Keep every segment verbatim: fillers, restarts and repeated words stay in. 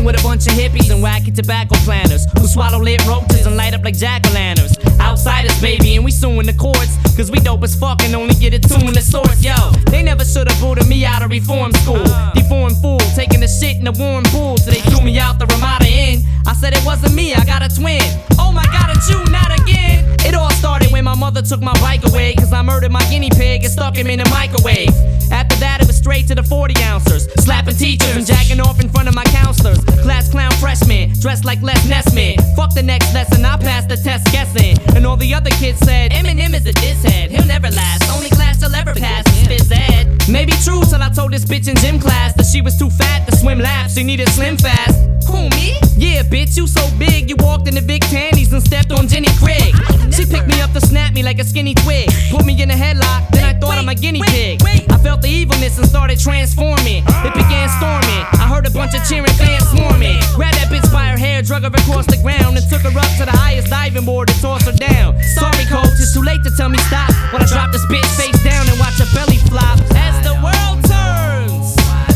with a bunch of hippies and wacky tobacco planters who swallow lit roaches and light up like jack-o'-lanterns. Outsiders, baby, and we suing the courts, cause we dope as fuck and only get it two in the source. Yo, they never should've booted me out of reform school. Deformed fool, taking the shit in the warm pool till they threw me out the Ramada Inn. I said it wasn't me, I got a twin. Oh my god, it's you, not again. It all started when my mother took my bike away, cause I murdered my guinea pig and stuck him in the microwave. After that it was straight to the forty ouncers, slapping teachers and jacking off in front of my counselors. Class clown freshman, dressed like Les Nessman. Fuck the next lesson, I passed the test guessing. And all the other kids said, Eminem is a diss head, he'll never last, only class he'll ever pass is phys ed. Maybe true till I told this bitch in gym class that she was too fat to swim laps, she needed slim fast. Who, me? Yeah, bitch, you so big, you walked in the big panties and stepped on Jenny Craig. She picked me up to snap me like a skinny twig, put me in a headlock, then I thought I'm a guinea pig. I felt the evilness and started transforming. It began storming, I heard a bunch of cheering fans swarming. Grabbed that bitch by her hair, drug her across the ground, and took her up to the highest diving board and tossed her down. Sorry coach, it's too late to tell me stop, when I drop this bitch face down and watch her belly flop. As the world turns,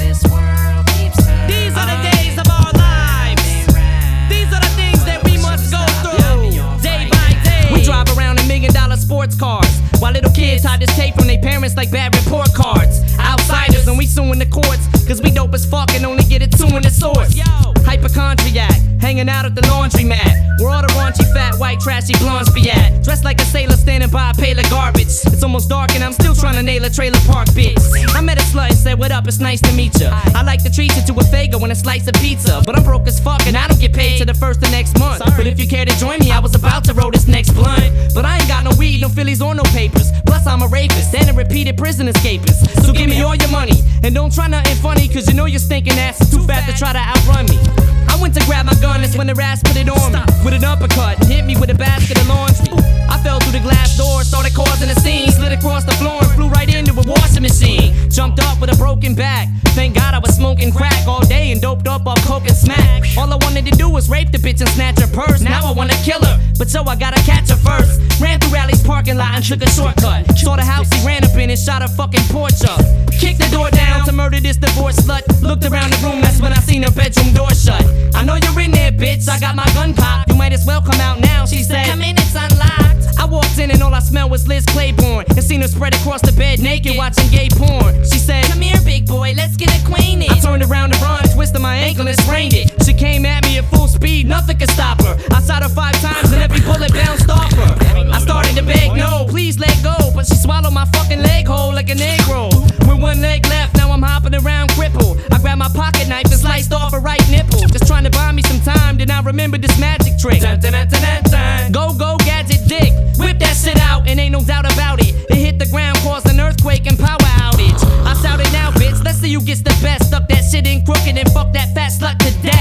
these are the days of our lives. These are the things that we must go through, day by day. We drive around in million dollar sports cars, while little kids hide this tape from their parents like bad report cards. Outsiders and we suing the courts, cause we dope as fuck and only get it two in the source. Hypochondriac, hanging out at the laundromat, where all the raunchy fat white trashy blondes be at. Dressed like a sailor standing by a pail of garbage. It's almost dark and I'm still trying to nail a trailer park bitch. I met a slut and said what up, it's nice to meet ya. I like to treat you to a Fago and a slice of pizza, but I'm broke as fuck and I don't get paid till the first of next month. But if you care to join me, I was about to roll this next blunt, but I ain't got no weed, no Phillies or no papers. Plus I'm a rapist and a repeated prison escapist. So give me all your money and don't try nothing funny, cause you know your stinking ass is too fat to try to outrun me. I went to grab my gun, that's when the ass put it on me with an uppercut and hit me with a basket of laundry. I fell through the glass door, started causing a scene, slid across the floor and flew right into a washing machine. Jumped up with a broken back, thank God I was smoking crack all day and doped up off coke and smack. All I wanted to do was rape the bitch and snatch her purse. Now I wanna kill her, but so I gotta catch her first. Ran through Rally's parking lot and took a shortcut. Saw the house he ran up in and shot her fucking porch up. Kicked the door down to murder this divorced slut. Looked around the room, that's when I seen her bedroom door shut. I know you're in there, bitch, I got my gun cocked. You might as well come out now, she said. Come in, it's unlocked. I walked in and all I smelled was Liz Claiborne, and seen her spread across the bed naked watching gay porn. She said, come here, big boy, let's get acquainted. I turned around to run, twisted my ankle and sprained it. She came at me at full speed, nothing could stop her. I shot her five times and every bullet bounced off her. I started to beg, no, please let go, but she swallowed my fucking leg whole like a Negro. With one leg left, now I'm hopping around crippled. I grabbed my pocket knife and sliced off her right nipple. Just trying to buy me some time, then I remember this magic trick. Dun, dun, dun, dun, dun. Go, go, gadget dick. Whip that shit out and ain't no doubt about it. It hit the ground, caused an earthquake and power outage. I shouted now, bitch, let's see who gets the best. Stuck that shit in crooked and fuck that fat slut to death.